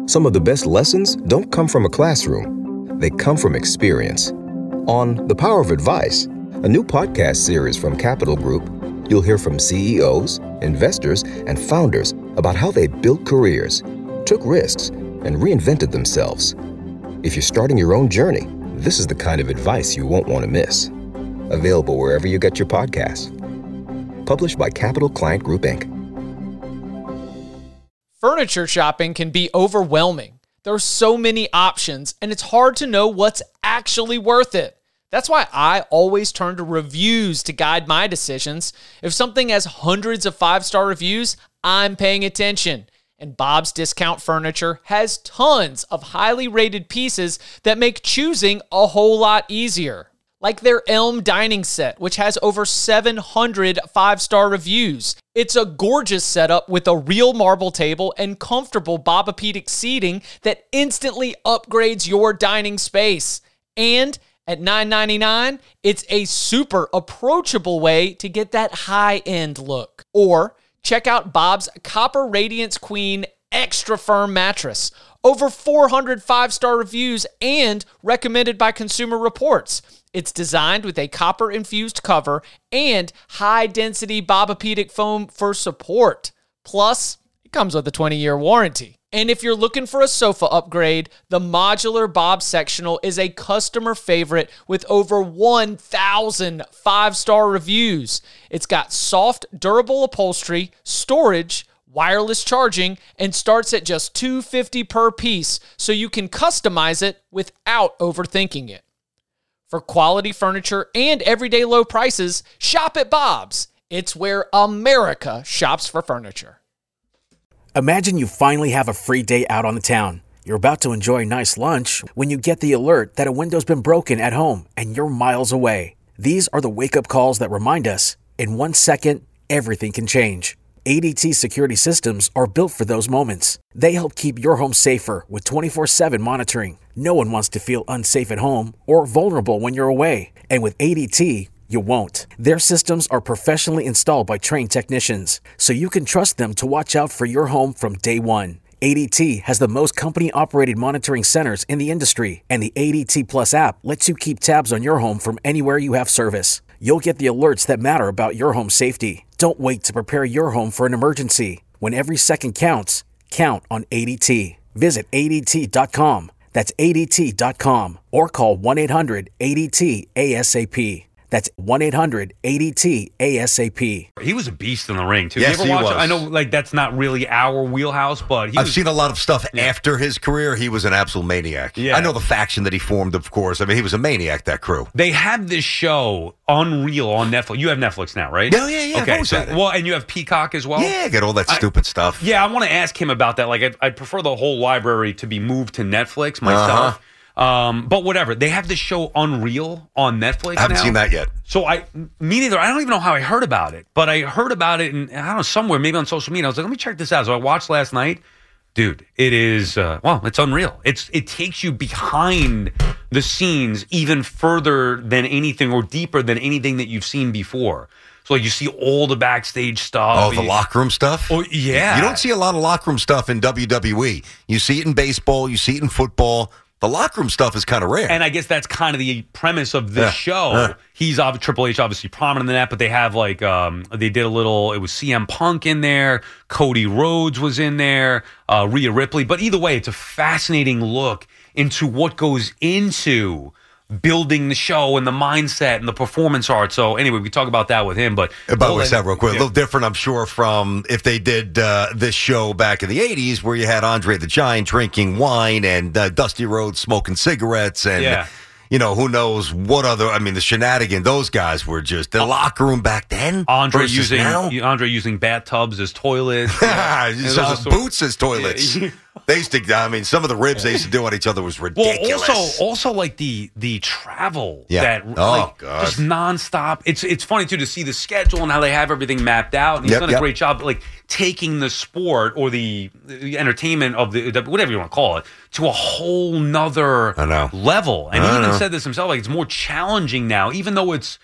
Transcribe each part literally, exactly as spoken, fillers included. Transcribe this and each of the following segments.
Some of the best lessons don't come from a classroom. They come from experience. On The Power of Advice, a new podcast series from Capital Group, you'll hear from C E Os, investors, and founders about how they built careers, took risks, and reinvented themselves. If you're starting your own journey, this is the kind of advice you won't want to miss. Available wherever you get your podcasts. Published by Capital Client Group, Incorporated. Furniture shopping can be overwhelming. There are so many options, and it's hard to know what's actually worth it. That's why I always turn to reviews to guide my decisions. If something has hundreds of five-star reviews, I'm paying attention. And Bob's Discount Furniture has tons of highly rated pieces that make choosing a whole lot easier. Like their Elm dining set, which has over seven hundred five-star reviews. It's a gorgeous setup with a real marble table and comfortable Bobapedic seating that instantly upgrades your dining space. And at nine ninety-nine, it's a super approachable way to get that high-end look. Or check out Bob's Copper Radiance Queen Extra Firm Mattress. Over four hundred five-star reviews and recommended by Consumer Reports. It's designed with a copper-infused cover and high-density Bobapedic foam for support. Plus, it comes with a twenty-year warranty. And if you're looking for a sofa upgrade, the modular Bob Sectional is a customer favorite with over one thousand five-star reviews. It's got soft, durable upholstery, storage, wireless charging, and starts at just two hundred fifty dollars per piece, so you can customize it without overthinking it. For quality furniture and everyday low prices, shop at Bob's. It's where America shops for furniture. Imagine you finally have a free day out on the town. You're about to enjoy a nice lunch when you get the alert that a window's been broken at home and you're miles away. These are the wake-up calls that remind us, in one second, everything can change. A D T security systems are built for those moments. They help keep your home safer with twenty-four seven monitoring. No one wants to feel unsafe at home or vulnerable when you're away. And with A D T, you won't. Their systems are professionally installed by trained technicians, so you can trust them to watch out for your home from day one. A D T has the most company-operated monitoring centers in the industry, and the A D T Plus app lets you keep tabs on your home from anywhere you have service. You'll get the alerts that matter about your home safety. Don't wait to prepare your home for an emergency. When every second counts, count on A D T. Visit A D T dot com. That's A D T dot com. Or call one eight hundred A D T A S A P. That's one eight hundred A D T A S A P. He was a beast in the ring, too. Yes, you ever he watch was. I know, like, that's not really our wheelhouse, but he I've was, seen a lot of stuff Yeah. after his career. He was an absolute maniac. Yeah. I know the faction that he formed, of course. I mean, he was a maniac, that crew. They have this show, Unreal, on Netflix. You have Netflix now, right? Yeah, yeah, yeah. I've Okay, always so, had it. well, and you have Peacock as well? Yeah, get all that I- stupid stuff. Yeah, I want to ask him about that. Like, I'd, I'd prefer the whole library to be moved to Netflix myself. Uh-huh. Um, but whatever. They have this show Unreal on Netflix I haven't now. seen that yet. So I, me neither. I don't even know how I heard about it, but I heard about it, and I don't know, somewhere, maybe on social media. I was like, let me check this out. So I watched last night. Dude, it is, uh, well, it's unreal. It's It takes you behind the scenes even further than anything or deeper than anything that you've seen before. So like you see all the backstage stuff. Oh, the locker room stuff? Oh, yeah. You don't see a lot of locker room stuff in W W E. You see it in baseball. You see it in football. The locker room stuff is kind of rare. And I guess that's kind of the premise of this Yeah. show. Yeah. He's ob- Triple H obviously prominent in that, but they have like um, they did a little. It was C M Punk in there, Cody Rhodes was in there, uh, Rhea Ripley. But either way, it's a fascinating look into what goes into building the show and the mindset and the performance art. So anyway, we talk about that with him. But About well, with that real quick, yeah. a little different, I'm sure, from if they did uh, this show back in the eighties where you had Andre the Giant drinking wine and uh, Dusty Rhodes smoking cigarettes and, Yeah. you know, who knows what other, I mean, the shenanigans, those guys were just, the locker room back then Andre versus using now. Andre using bathtubs as toilets, yeah. And those Uh, are sort of- boots as toilets. Yeah. They used to, I mean, some of the ribs they used to do on each other was ridiculous. Well, also, also like the the travel Yeah. that Oh, like, God. just nonstop. It's it's funny too to see the schedule and how they have everything mapped out. And he's Yep, done a yep. great job, like taking the sport or the, the entertainment of the, the whatever you want to call it to a whole nother I know. level. And I he even know. said this himself, like it's more challenging now, even though it's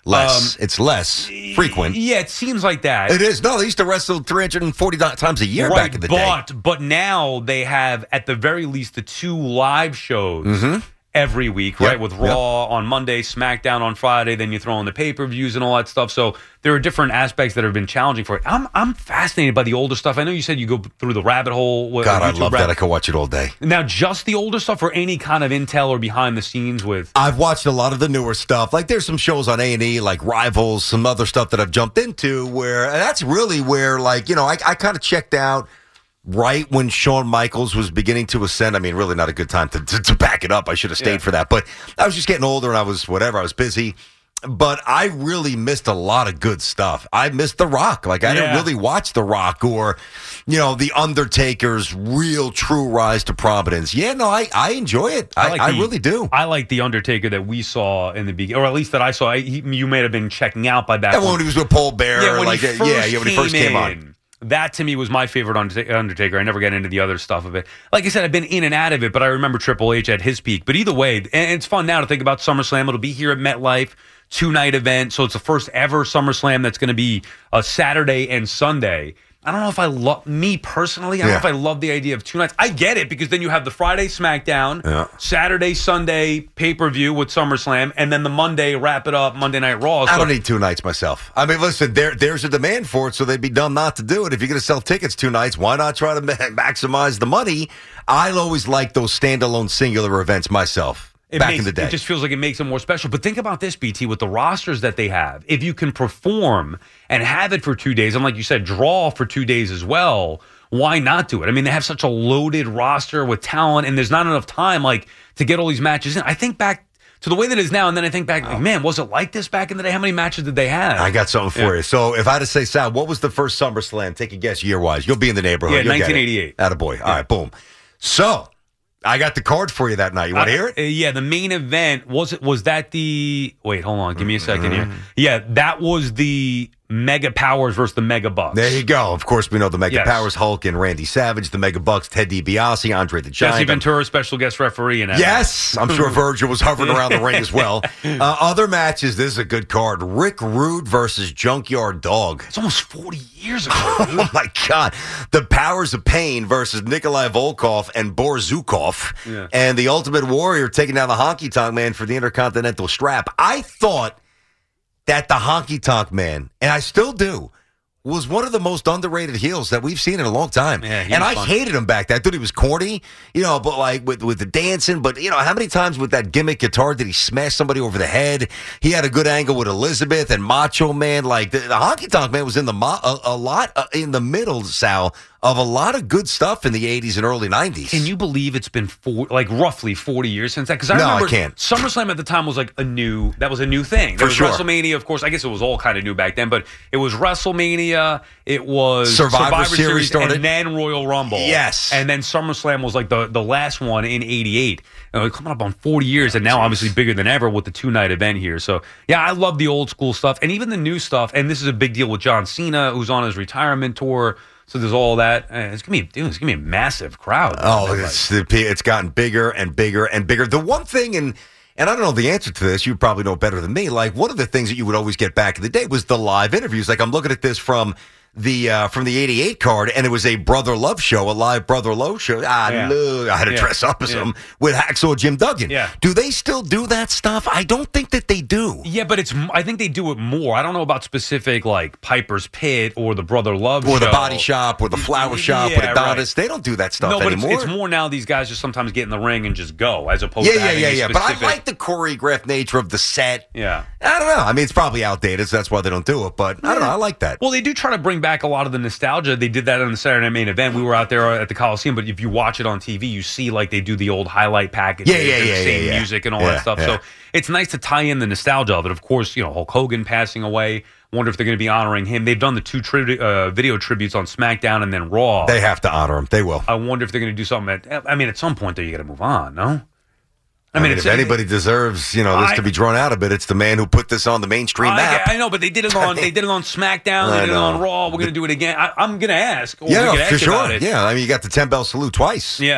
Less. Um, it's less frequent. Yeah, it seems like that. It is. No, they used to wrestle three hundred forty times a year right, back in the but, day. But now they have, at the very least, the two live shows mm-hmm. every week, right? Yep. With Raw yep. on Monday, SmackDown on Friday, then you throw in the pay-per-views and all that stuff. So there are different aspects that have been challenging for it. I'm I'm fascinated by the older stuff. I know you said you go through the rabbit hole. With God, YouTube I love rabbit. that. I could watch it all day. Now, just the older stuff or any kind of intel or behind the scenes with? I've watched a lot of the newer stuff. Like there's some shows on A and E, like Rivals, some other stuff that I've jumped into where, and that's really where, like, you know, I, I kind of checked out right when Shawn Michaels was beginning to ascend. I mean, really not a good time to, to, to back it up. I should have stayed yeah. for that. But I was just getting older and I was whatever. I was busy. But I really missed a lot of good stuff. I missed The Rock. Like, I yeah. didn't really watch The Rock or, you know, The Undertaker's real true rise to prominence. Yeah, no, I, I enjoy it. I, I, like I the, really do. I like The Undertaker that we saw in the beginning, or at least that I saw. I, he, you may have been checking out by that point. When he was with Paul Bearer. Yeah, when, like, he, first yeah, yeah, when he first came in. on. That, to me, was my favorite Undertaker. I never got into the other stuff of it. Like I said, I've been in and out of it, but I remember Triple H at his peak. But either way, and it's fun now to think about SummerSlam. It'll be here at MetLife, two-night event. So it's the first ever SummerSlam that's going to be a Saturday and Sunday. I don't know if I love, me personally, I don't yeah. know if I love the idea of two nights. I get it, because then you have the Friday SmackDown, yeah. Saturday, Sunday pay-per-view with SummerSlam, and then the Monday, wrap it up, Monday Night Raw. So, I don't need two nights myself. I mean, listen, there, there's a demand for it, so they'd be dumb not to do it. If you're going to sell tickets two nights, why not try to ma- maximize the money? I always like those standalone singular events myself. It back makes, in the day. It just feels like it makes them more special. But think about this, B T, with the rosters that they have. If you can perform and have it for two days, and like you said, draw for two days as well, why not do it? I mean, they have such a loaded roster with talent, and there's not enough time like to get all these matches in. I think back to the way that it is now, and then I think back, like, man, was it like this back in the day? How many matches did they have? I got something for yeah. you. So if I had to say, Sal, what was the first SummerSlam? Take a guess year-wise. You'll be in the neighborhood. Yeah, You'll nineteen eighty-eight. Attaboy. All yeah. right, boom. So I got the card for you that night. You want to hear it? Uh, yeah, the main event, was it? Was that the... Wait, hold on. Give me a second mm-hmm. here. Yeah, that was the Mega Powers versus the Mega Bucks. There you go. Of course, we know the Mega yes. Powers, Hulk and Randy Savage. The Mega Bucks, Ted DiBiase, Andre the Giant. Jesse Ventura, special guest referee. In that yes, I'm sure Virgil was hovering around the ring as well. Uh, other matches, this is a good card. Rick Rude versus Junkyard Dog. It's almost forty years ago. Oh, my God. The Powers of Pain versus Nikolai Volkov and Boris Zukov. Yeah. And the Ultimate Warrior taking down the Honky Tonk Man for the Intercontinental strap. I thought that the Honky Tonk Man, and I still do, was one of the most underrated heels that we've seen in a long time. Yeah, and I fun. hated him back then. I thought he was corny, you know, but like with, with the dancing. But, you know, how many times with that gimmick guitar did he smash somebody over the head? He had a good angle with Elizabeth and Macho Man. Like, the, the Honky Tonk Man was in the mo- a, a lot uh, in the middle, Sal, of a lot of good stuff in the eighties and early nineties. Can you believe it's been four, like roughly forty years since that? Because I no, remember I can't. SummerSlam at the time was like a new, that was a new thing. There For was sure. WrestleMania, of course. I guess it was all kind of new back then, but it was WrestleMania, it was Survivor, Survivor Series, Series, started. and then Royal Rumble. Yes. And then SummerSlam was like the, the last one in eighty-eight. You know, coming up on forty years, and now geez. obviously bigger than ever with the two-night event here. So, yeah, I love the old school stuff, and even the new stuff, and this is a big deal with John Cena, who's on his retirement tour. So there's all that. It's gonna be, dude, it's gonna be a massive crowd. Oh, it's it's gotten bigger and bigger and bigger. The one thing, and and I don't know the answer to this, you probably know better than me. Like, one of the things that you would always get back in the day was the live interviews. Like, I'm looking at this from the uh, from the eighty-eight card, and it was a Brother Love show, a live Brother Love show. I yeah. look, I had to yeah. dress up as yeah. him with Hacksaw Jim Duggan. Yeah. Do they still do that stuff? I don't think that they do. Yeah, but it's. I think they do it more. I don't know about specific like Piper's Pit or the Brother Love or show. the Body Shop or the Flower Shop yeah, or Adonis. Right. They don't do that stuff no, but anymore. It's, it's more now. These guys just sometimes get in the ring and just go, as opposed yeah, to yeah, having yeah, a yeah. specific... But I like the choreographed nature of the set. Yeah, I don't know. I mean, it's probably outdated, so that's why they don't do it. But I don't know. I like that. Well, they do try to bring back a lot of the nostalgia. They did that on the Saturday Night Main Event. We were out there at the Coliseum, but if you watch it on T V, you see like they do the old highlight package. Yeah, yeah, the yeah, same yeah, yeah. music and all yeah, that stuff. Yeah. So it's nice to tie in the nostalgia of it. Of course, you know, Hulk Hogan passing away. Wonder if they're going to be honoring him. They've done the two tri- uh, video tributes on SmackDown and then Raw. They have to honor him. They will. I wonder if they're going to do something. At, I mean, at some point, though, you got to move on, no? I, I mean, mean if anybody deserves, you know, this I, to be drawn out a bit, it's the man who put this on the mainstream I, map. I know, but they did it on they did it on SmackDown, they did it on Raw. We're going to do it again. I, I'm going to ask. Or yeah, we can for ask sure. About it. Yeah, I mean, you got the ten bell salute twice. Yeah.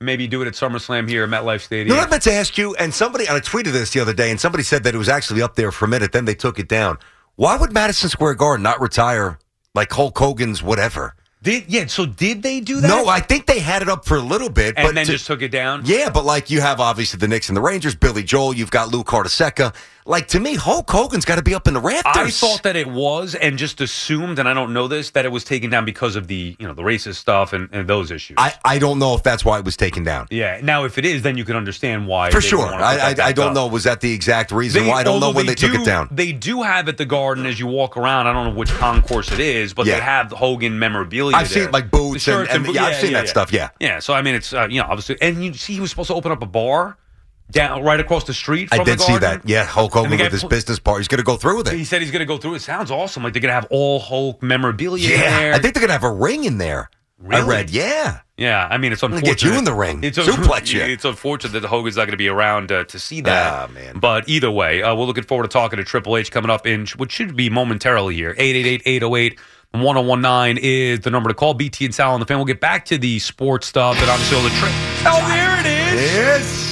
maybe do it at SummerSlam here at MetLife Stadium. You know what I meant to ask you? And somebody, and I tweeted this the other day, and somebody said that it was actually up there for a minute, then they took it down. Why would Madison Square Garden not retire like Hulk Hogan's whatever? Did, yeah, so did they do that? No, I think they had it up for a little bit. And but then to, just took it down? Yeah, but like you have obviously the Knicks and the Rangers, Billy Joel, you've got Lou Cartaseca. Like, to me, Hulk Hogan's got to be up in the rafters. I thought that it was, and just assumed, and I don't know this, that it was taken down because of the, you know, the racist stuff and, and those issues. I, I don't know if that's why it was taken down. Yeah. Now, if it is, then you can understand why. For they sure. didn't want to put I, that I, I back don't up. know. Was that the exact reason They- why? I don't know although when they they took do- it down. They do have at the Garden as you walk around. I don't know which concourse it is, but Yeah. they have the Hogan memorabilia. I've there. seen, like, boots The shirts and- and- bo- yeah, I've seen that stuff, yeah. Yeah. So I mean, it's uh, you know, obviously, and you see, he was supposed to open up a bar down right across the street from I did the see Garden. that. Yeah, Hulk Hogan And the guy with his put- business part. He's going to go through with He it. said he's going to go through. It sounds awesome. Like they're going to have all Hulk memorabilia Yeah, there. I think they're going to have a ring in there. Really? I read, yeah. Yeah, I mean, it's gonna unfortunate. get you in the ring. It's, Suplex you. it's unfortunate that Hogan's not going to be around uh, to see that. Ah, man. But either way, uh, we're looking forward to talking to Triple H coming up in what should be momentarily here. eight eight eight, eight oh eight, one oh one nine is the number to call. B T and Sal on the fan. We'll get back to the sports stuff and obviously all the trip. Oh, there it is. Yes.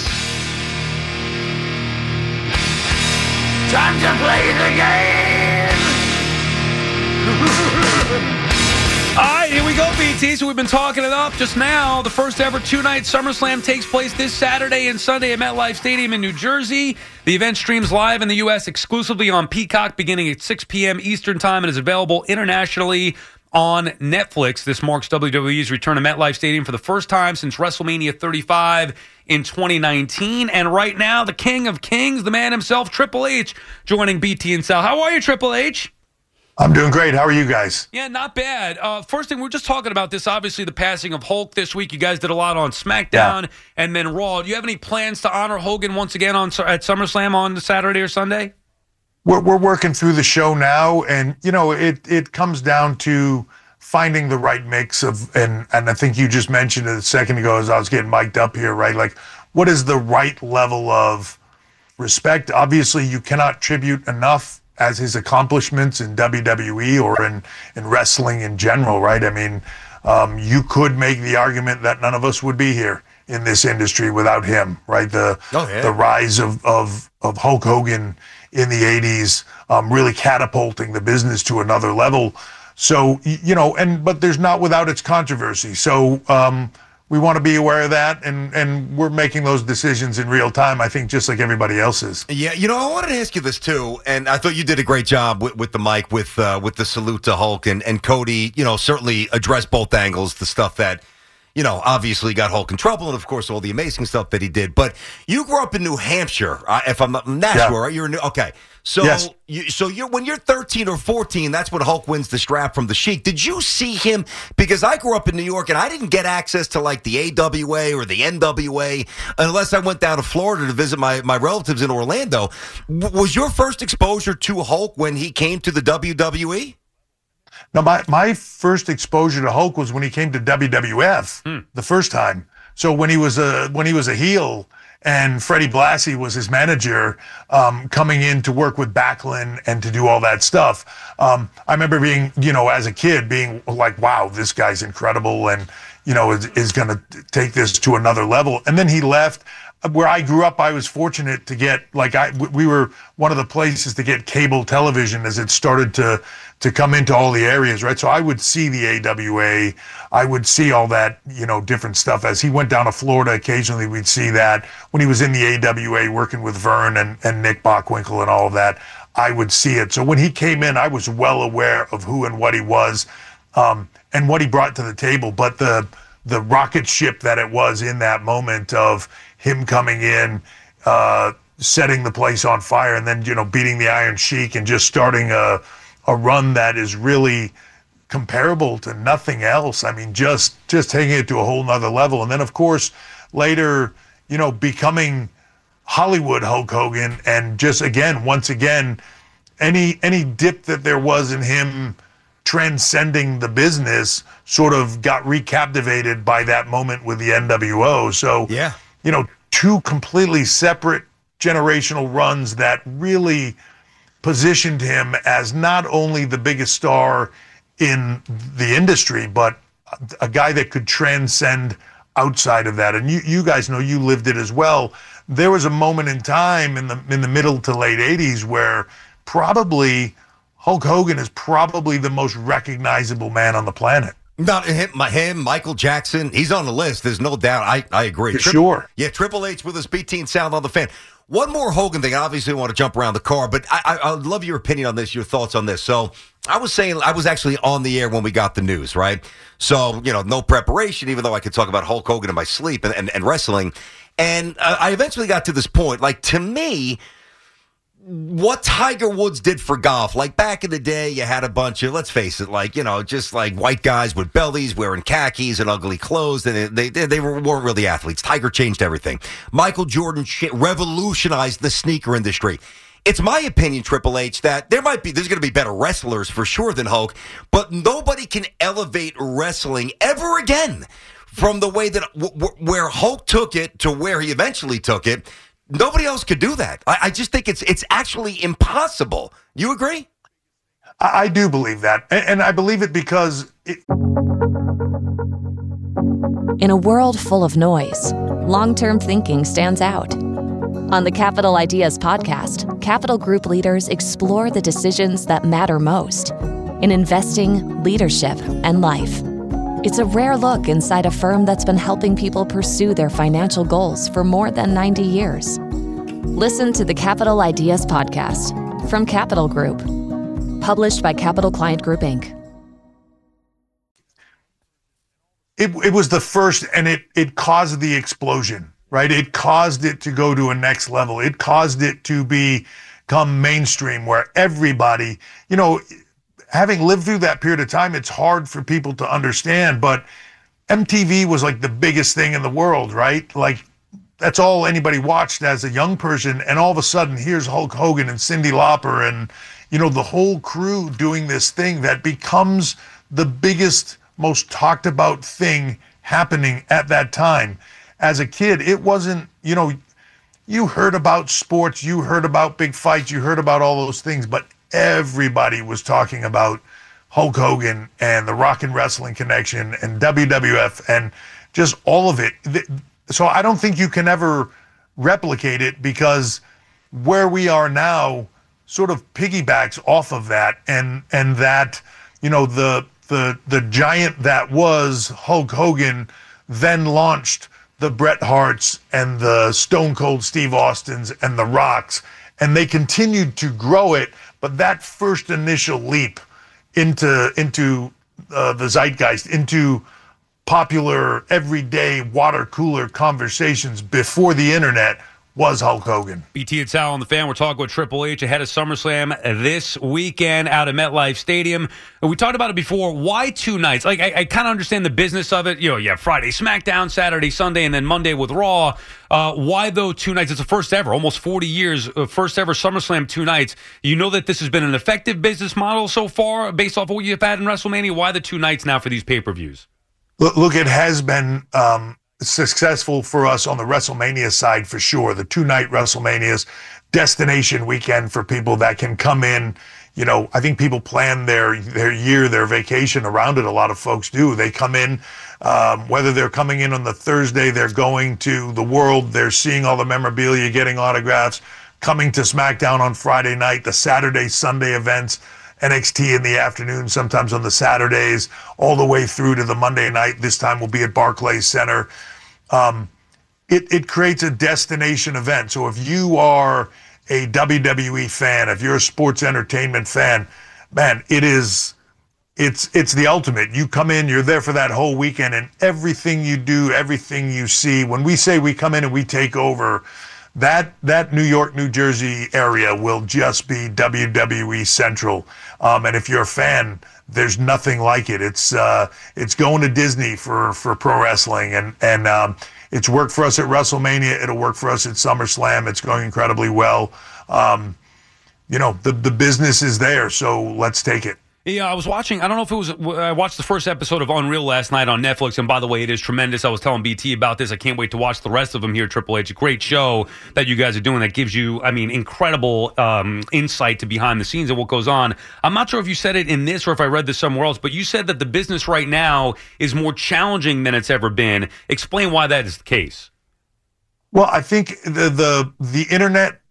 Time to play the game. All right, here we go, B T. So we've been talking it up just now. The first ever two-night SummerSlam takes place this Saturday and Sunday at MetLife Stadium in New Jersey. The event streams live in the U S exclusively on Peacock beginning at six p.m. Eastern Time and is available internationally on Netflix. This marks W W E's return to MetLife Stadium for the first time since WrestleMania thirty-five in twenty nineteen. And right now, the King of Kings, the man himself, Triple H, joining B T and Sal. How are you, Triple H? I'm doing great. How are you guys? Yeah, not bad. Uh, first thing, we're just talking about this, obviously, the passing of Hulk this week. You guys did a lot on SmackDown Yeah. and then Raw. Do you have any plans to honor Hogan once again on at SummerSlam on Saturday or Sunday? We're we're working through the show now, and you know it it comes down to finding the right mix of and and I think you just mentioned it a second ago as I was getting mic'd up here, right? Like, what is the right level of respect? Obviously, you cannot tribute enough as his accomplishments in W W E or in in wrestling in general, right? I mean, um, you could make the argument that none of us would be here in this industry without him, right? The Oh, yeah. the rise of of of Hulk Hogan in the eighties, um, really catapulting the business to another level. So, y- you know, and but there's not without its controversy. So um, we want to be aware of that, and and we're making those decisions in real time, I think, just like everybody else is. Yeah, you know, I wanted to ask you this too, and I thought you did a great job with, with the mic, with uh, with the salute to Hulk and, and Cody. You know, certainly addressed both angles, the stuff that, you know, obviously got Hulk in trouble, and of course all the amazing stuff that he did. But you grew up in New Hampshire, uh, if I'm not Nashville, Yeah. right? You're in New, okay. So, Yes. you, so you're when you're thirteen or fourteen, that's when Hulk wins the strap from the Sheik. Did you see him? Because I grew up in New York, and I didn't get access to like the A W A or the N W A unless I went down to Florida to visit my my relatives in Orlando. W- was your first exposure to Hulk when he came to the W W E? Now, my, my first exposure to Hulk was when he came to W W F the first time. So when he was a when he was a heel and Freddie Blassie was his manager, um, coming in to work with Backlund and to do all that stuff. Um, I remember being, you know, as a kid, being like, "Wow, this guy's incredible," and you know, is, is going to take this to another level. And then he left. Where I grew up, I was fortunate to get like I we were one of the places to get cable television as it started to to come into all the areas, right? So I would see the A W A, I would see all that, you know, different stuff. As he went down to Florida, occasionally we'd see that. When he was in the A W A working with Vern and, and Nick Bockwinkel and all of that, I would see it. So when he came in, I was well aware of who and what he was, um, and what he brought to the table. But the the rocket ship that it was in that moment of him coming in, uh, setting the place on fire, and then, you know, beating the Iron Sheik and just starting a a run that is really comparable to nothing else. I mean, just just taking it to a whole nother level. And then, of course, later, you know, becoming Hollywood Hulk Hogan, and just again, once again, any any dip that there was in him transcending the business sort of got recaptivated by that moment with the N W O. So, Yeah. you know, two completely separate generational runs that really positioned him as not only the biggest star in the industry, but a guy that could transcend outside of that. And you, you guys know, you lived it as well. There was a moment in time in the in the middle to late eighties where probably Hulk Hogan is probably the most recognizable man on the planet. Not him, my, him, Michael Jackson. He's on the list. There's no doubt. I, I agree. For Tri- sure. Yeah, Triple H with his B T and Sound on the Fan. One more Hogan thing. I obviously want to jump around the car, but I, I, I would love your opinion on this, your thoughts on this. So I was saying, I was actually on the air when we got the news, right? So, you know, no preparation, even though I could talk about Hulk Hogan in my sleep and, and, and wrestling. And uh, I eventually got to this point. Like, to me, what Tiger Woods did for golf, like back in the day, you had a bunch of, let's face it, like, you know, just like white guys with bellies wearing khakis and ugly clothes, and they they, they weren't really athletes. Tiger changed everything. Michael Jordan revolutionized the sneaker industry. It's my opinion, Triple H, that there might be, there's going to be better wrestlers for sure than Hulk, but nobody can elevate wrestling ever again from the way that w- w- where Hulk took it to where he eventually took it. Nobody else could do that. I, I just think it's it's actually impossible. You agree? I, I do believe that. And, and I believe it because it... In a world full of noise, long-term thinking stands out. On the Capital Ideas podcast, Capital Group leaders explore the decisions that matter most in investing, leadership, and life. It's a rare look inside a firm that's been helping people pursue their financial goals for more than ninety years. Listen to the Capital Ideas podcast from Capital Group, published by Capital Client Group, Incorporated. It, it was the first, and it it caused the explosion, right? It caused it to go to a next level. It caused it to become mainstream where everybody, you know, having lived through that period of time, it's hard for people to understand, but M T V was like the biggest thing in the world, right? Like, that's all anybody watched as a young person, and all of a sudden, here's Hulk Hogan and Cyndi Lauper and, you know, the whole crew doing this thing that becomes the biggest, most talked about thing happening at that time. As a kid, it wasn't, you know, you heard about sports, you heard about big fights, you heard about all those things, but everybody was talking about Hulk Hogan and the Rock and Wrestling Connection and W W F and just all of it. So I don't think you can ever replicate it, because where we are now sort of piggybacks off of that, and and that, you know, the the the giant that was Hulk Hogan then launched the Bret Harts and the Stone Cold Steve Austins and the Rocks, and they continued to grow it. But that first initial leap into into uh, the zeitgeist, into popular, everyday water cooler conversations before the internet, was Hulk Hogan. B T and Sal on the Fan. We're talking with Triple H ahead of SummerSlam this weekend out at MetLife Stadium. And we talked about it before. Why two nights? Like, I, I kind of understand the business of it. You know, you have Friday SmackDown, Saturday, Sunday, and then Monday with Raw. Uh, why, though, two nights? It's the first ever, almost forty years, uh, first ever SummerSlam, two nights. You know that this has been an effective business model so far based off of what you've had in WrestleMania. Why the two nights now for these pay-per-views? Look, look it has been um, successful for us on the WrestleMania side for sure. The two-night WrestleManias, destination weekend for people that can come in. You know, I think people plan their their year, their vacation around it. A lot of folks do. They come in, um, whether they're coming in on the Thursday, they're going to the World, they're seeing all the memorabilia, getting autographs, coming to SmackDown on Friday night, the Saturday, Sunday events, N X T in the afternoon, sometimes on the Saturdays, all the way through to the Monday night. This time will be at Barclays Center. Um, it, it creates a destination event. So if you are a W W E fan, if you're a sports entertainment fan, man, it is, it's it's the ultimate. You come in, you're there for that whole weekend, and everything you do, everything you see, when we say we come in and we take over, that that New York, New Jersey area will just be W W E Central. Um, and if you're a fan, there's nothing like it. It's uh, it's going to Disney for, for pro wrestling, and and um, it's worked for us at WrestleMania. It'll work for us at SummerSlam. It's going incredibly well. Um, you know, the the business is there, so let's take it. Yeah, I was watching, I don't know if it was, I watched the first episode of Unreal last night on Netflix, and by the way, it is tremendous. I was telling B T about this. I can't wait to watch the rest of them here at Triple H. A great show that you guys are doing that gives you, I mean, incredible um, insight to behind the scenes and what goes on. I'm not sure if you said it in this or if I read this somewhere else, but you said that the business right now is more challenging than it's ever been. Explain why that is the case. Well, I think the the, the internet,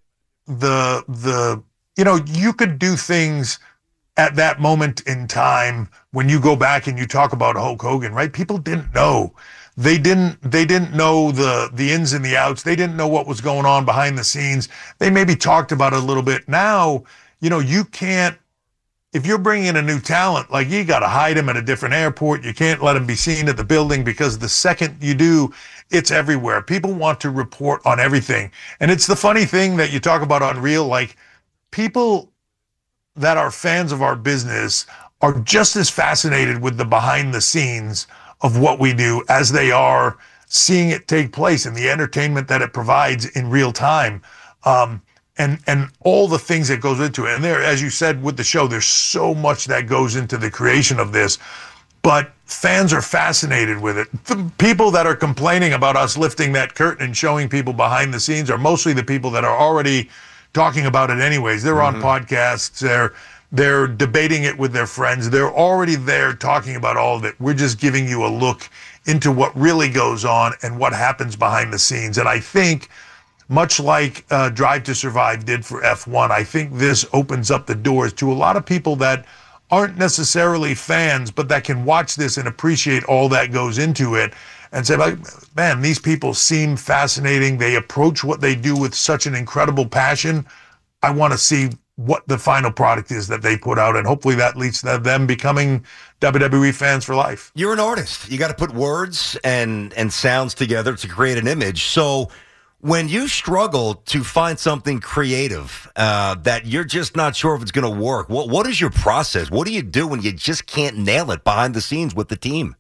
the the you know, you could do things at that moment in time when you go back and you talk about Hulk Hogan, right? People didn't know. They didn't they didn't know the the ins and the outs. They didn't know what was going on behind the scenes. They maybe talked about it a little bit. Now, you know, you can't, if you're bringing in a new talent, like you got to hide him at a different airport. You can't let him be seen at the building because the second you do, it's everywhere. People want to report on everything. And it's the funny thing that you talk about Unreal, like people that are fans of our business are just as fascinated with the behind the scenes of what we do as they are seeing it take place and the entertainment that it provides in real time. Um, and, and all the things that goes into it. And there, as you said with the show, there's so much that goes into the creation of this, but fans are fascinated with it. The people that are complaining about us lifting that curtain and showing people behind the scenes are mostly the people that are already talking about it anyways. They're mm-hmm. on podcasts. They're they're debating it with their friends. They're already there talking about all of it. We're just giving you a look into what really goes on and what happens behind the scenes. And I think, much like uh, Drive to Survive did for F one, I think this opens up the doors to a lot of people that aren't necessarily fans, but that can watch this and appreciate all that goes into it and say, like, man, these people seem fascinating. They approach what they do with such an incredible passion. I want to see what the final product is that they put out, and hopefully that leads to them becoming W W E fans for life. You're an artist. You got to put words and, and sounds together to create an image. So when you struggle to find something creative uh, that you're just not sure if it's going to work, what what is your process? What do you do when you just can't nail it behind the scenes with the team?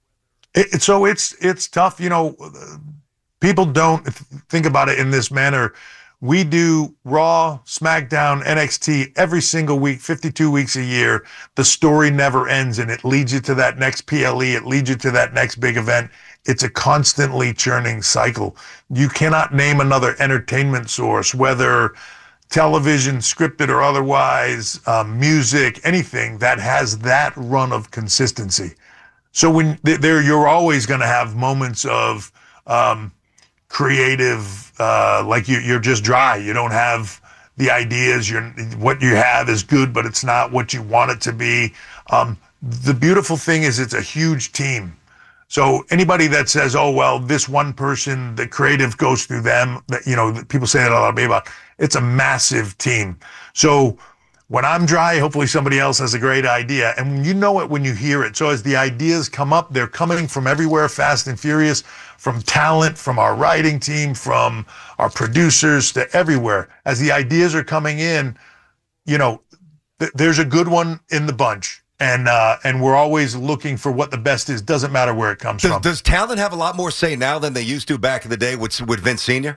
It, so it's it's tough. You know, people don't think about it in this manner. We do Raw, SmackDown, N X T every single week, fifty-two weeks a year. The story never ends, and it leads you to that next P L E. It leads you to that next big event. It's a constantly churning cycle. You cannot name another entertainment source, whether television, scripted or otherwise, um, music, anything that has that run of consistency. So when there, you're always going to have moments of um, creative, uh, like you, you're just dry. You don't have the ideas. You're, what you have is good, but it's not what you want it to be. Um, the beautiful thing is it's a huge team. So anybody that says, oh, well, this one person, the creative goes through them, that, you know, people say that a lot about, it's a massive team. So when I'm dry, hopefully somebody else has a great idea. And you know it when you hear it. So as the ideas come up, they're coming from everywhere, fast and furious, from talent, from our writing team, from our producers, to everywhere. As the ideas are coming in, you know, th- there's a good one in the bunch. And uh, and we're always looking for what the best is. Doesn't matter where it comes does, from. Does talent have a lot more say now than they used to back in the day with, with Vince Senior?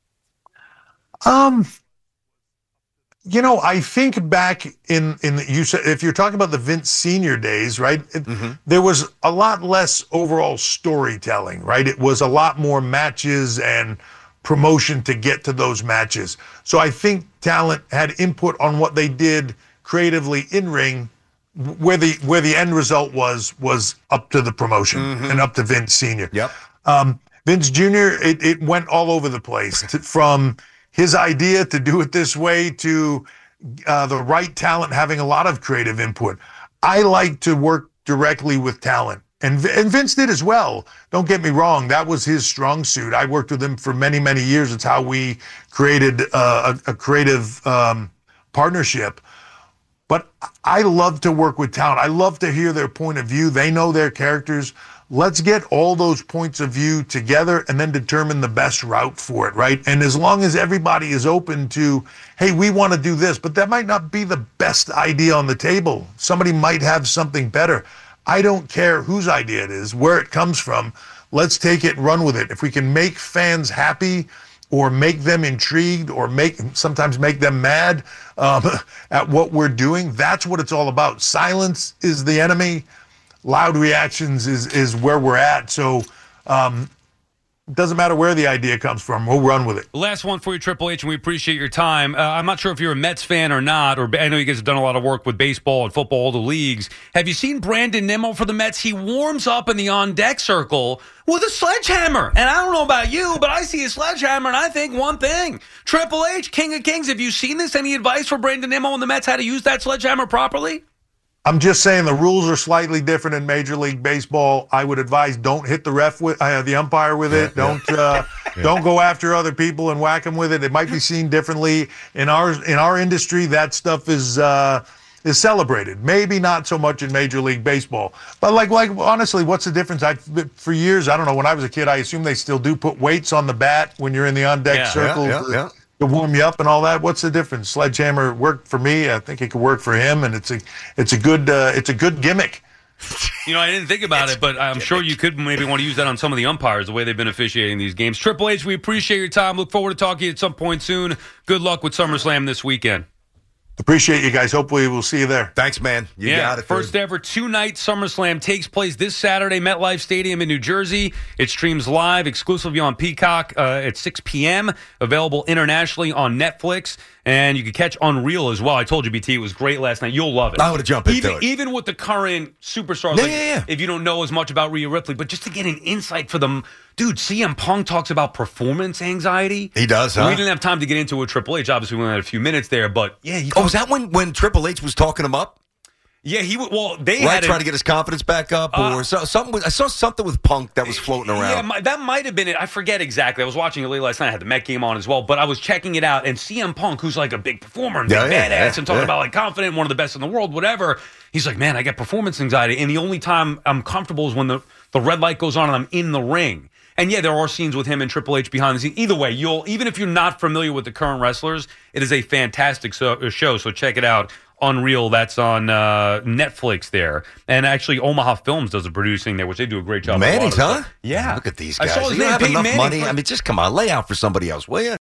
Um... You know, I think back in, in you said, if you're talking about the Vince Senior days, right, it, mm-hmm. there was a lot less overall storytelling, right? It was a lot more matches and promotion to get to those matches. So I think talent had input on what they did creatively in ring, where the where the end result was was up to the promotion mm-hmm. and up to Vince Senior Yep. Um, Vince Junior, it, it went all over the place to, from his idea to do it this way to uh, the right talent having a lot of creative input. I like to work directly with talent. And, and Vince did as well. Don't get me wrong. That was his strong suit. I worked with him for many, many years. It's how we created uh, a, a creative um, partnership. But I love to work with talent. I love to hear their point of view. They know their characters. Let's get all those points of view together and then determine the best route for it, right? And as long as everybody is open to, hey, we want to do this, but that might not be the best idea on the table. Somebody might have something better. I don't care whose idea it is, where it comes from. Let's take it and run with it. If we can make fans happy or make them intrigued or make sometimes make them mad um, at what we're doing. That's what it's all about. Silence is the enemy. Loud reactions is is where we're at. So um, it doesn't matter where the idea comes from. We'll run with it. Last one for you, Triple H, and we appreciate your time. Uh, I'm not sure if you're a Mets fan or not, or I know you guys have done a lot of work with baseball and football, all the leagues. Have you seen Brandon Nimmo for the Mets? He warms up in the on-deck circle with a sledgehammer. And I don't know about you, but I see a sledgehammer, and I think one thing. Triple H, King of Kings, have you seen this? Any advice for Brandon Nimmo and the Mets how to use that sledgehammer properly? I'm just saying the rules are slightly different in Major League Baseball. I would advise don't hit the ref with uh, the umpire with it. Don't uh, yeah. don't go after other people and whack them with it. It might be seen differently in our in our industry. That stuff is uh, is celebrated. Maybe not so much in Major League Baseball. But like like honestly, what's the difference? I for years I don't know. When I was a kid, I assume they still do put weights on the bat when you're in the on deck yeah. circle. Yeah, yeah, yeah. To warm you up and all that. What's the difference? Sledgehammer worked for me. I think it could work for him, and it's a it's a good uh, it's a good gimmick. You know, I didn't think about it, but I'm sure you could maybe want to use that on some of the umpires, the way they've been officiating these games. Triple H, we appreciate your time. Look forward to talking to you at some point soon. Good luck with SummerSlam this weekend. Appreciate you guys. Hopefully we'll see you there. Thanks, man. You yeah, got it. First dude. ever two-night SummerSlam takes place this Saturday, MetLife Stadium in New Jersey. It streams live exclusively on Peacock uh, at six p.m., available internationally on Netflix, and you can catch Unreal as well. I told you, B T, it was great last night. You'll love it. I would have jumped into even, it. Even with the current superstars, Yeah, like, yeah, yeah. if you don't know as much about Rhea Ripley, but just to get an insight for them. Dude, C M Punk talks about performance anxiety. He does, huh? We didn't have time to get into it with Triple H. Obviously, we only had a few minutes there, but yeah. He Oh, was that when, when Triple H was talking him up? Yeah, he w- well, they Right, had trying an- to get his confidence back up, or Uh, so, something. With, I saw something with Punk that was floating around. Yeah, my, that might have been it. I forget exactly. I was watching it late last night. I had the Met game on as well, but I was checking it out, and C M Punk, who's like a big performer and big Yeah, yeah, badass, yeah, and talking yeah. about like confident, one of the best in the world, whatever. He's like, man, I get performance anxiety, and the only time I'm comfortable is when the, the red light goes on and I'm in the ring. And yeah, there are scenes with him and Triple H behind the scenes. Either way, you'll even if you're not familiar with the current wrestlers, it is a fantastic so, show. So check it out. Unreal, that's on uh, Netflix there. And actually, Omaha Films does the producing there, which they do a great job. Manning's, huh? Yeah. Look at these I guys. saw his you name, have Peyton enough Manning. money. I mean, just come on, lay out for somebody else, will you?